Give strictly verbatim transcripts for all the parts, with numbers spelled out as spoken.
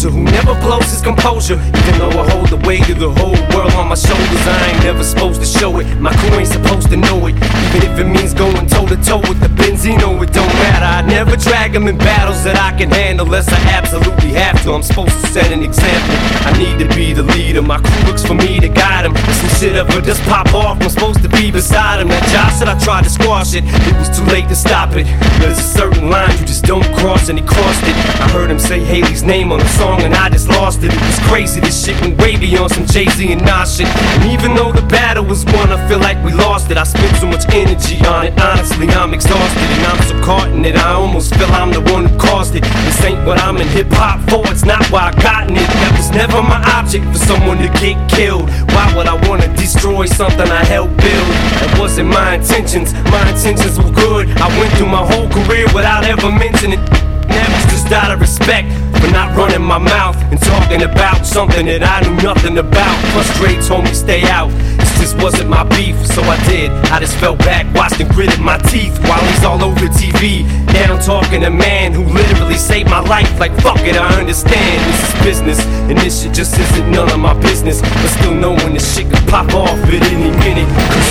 soldier who never blows his composure. Even though I hold the weight of the whole world on my shoulders, I ain't never supposed to show it. My crew ain't supposed to know it. Even if it means going toe to toe with the Benzino, it don't matter. I never drag them in battles that I can handle unless I absolutely have to. I'm supposed to set an example. I need to be the leader. My crew looks for me to guide them. If some shit ever just pop off, I'm supposed to be beside him. That Josh said I tried to squash it. It was too late to stop it. There's a certain line you just don't cross, and he crossed it. I heard him say Haley's name on the song and I just lost it. It was crazy, this shit went way beyond some Jay-Z and Nas shit. And even though the battle was won, I feel like we lost it. I spent so much energy on it. Honestly, I'm exhausted and I'm so caught in it. I almost feel I'm the one who caused it. This ain't what I'm in hip-hop for, it's not why I gotten it. That was never my object, for someone to get killed. Why would I wanna destroy something I helped build? That wasn't my intentions, my intentions were good. I went through my whole career without ever mentioning it. That was just out of respect for not running my mouth and talking about something that I knew nothing about. Plus Dre told me stay out, this just wasn't my beef, so I did. I just fell back, watched and gritted my teeth while he's all over T V, down talking to a man who literally saved my life. Like fuck it, I understand this is business, and this shit just isn't none of my business. But still knowing this shit could pop off at any minute.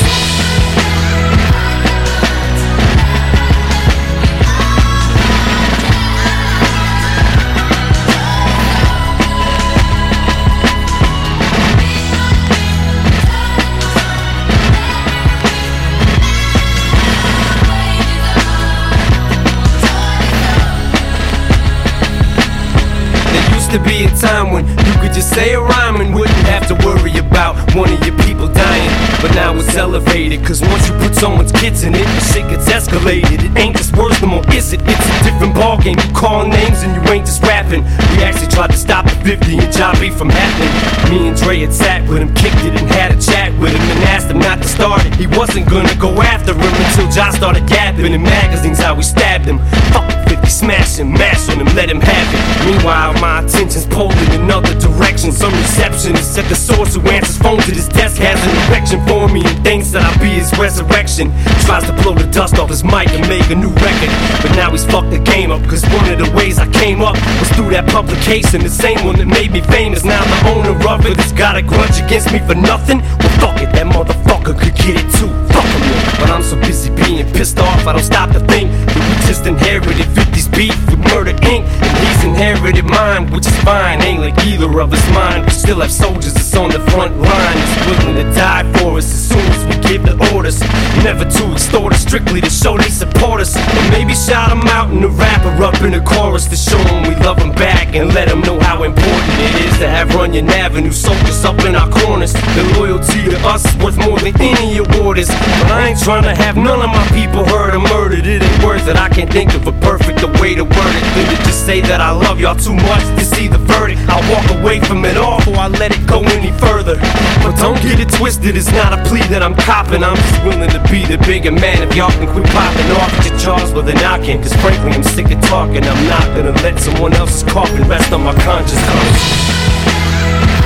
To be a time when you could just say a rhyme and wouldn't have to worry about one of your people dying. But now it's elevated, cause once you put someone's kids in it, the shit gets escalated. It ain't just words no more, is it? It's a different ballgame. You call names and you ain't just rapping. We actually tried to stop the fifty and John B from happening. Me and Dre had sat with him, kicked it and had a chat with him and asked him not to start it. He wasn't gonna go after him until John started yapping in magazines how we stabbed him. Fuck fifty, smash him, mash on him, let him have it. Meanwhile, my attention's pulled in another direction. Some receptionist at the source who answers phone to this desk has an erection for me and thinks that I'll be his resurrection. Tries to blow the dust off his mic and make a new record, but now he's fucked the game up, cause one of the ways I came up was through that publication, the same one that made me famous. Now the owner of it has got a grudge against me for nothing. Well fuck it, that motherfucker could get it too. Fuck him, but I'm so busy being pissed off I don't stop to think that we just inherited fifty's beef with Murder Incorporated, and he's inherited mine, which is fine. Ain't like either of us mine. We still have soldiers that's on the front line, that's willing to die for us as soon as we give the orders. Never to extort us, strictly to show they support us. And maybe shout them out in the rapper up in the chorus to show them we love them back and let them know how important it is to have Runyon Avenue soldiers up in our corners. The loyalty to us is worth more than any award is. But I ain't trying to have none of my people hurt or murdered. It ain't worth it, I can't think of a perfect way to word it than to just say that I love y'all too much to see the verdict. I'll walk away from it all before I let it go any further. But don't get it twisted, it's not a plea that I'm copping. I'm just willing to be the bigger man if y'all can quit popping off at your jaws with a knocking. Cause frankly I'm sick of talking, I'm not gonna let someone else's coffin rest on my conscience.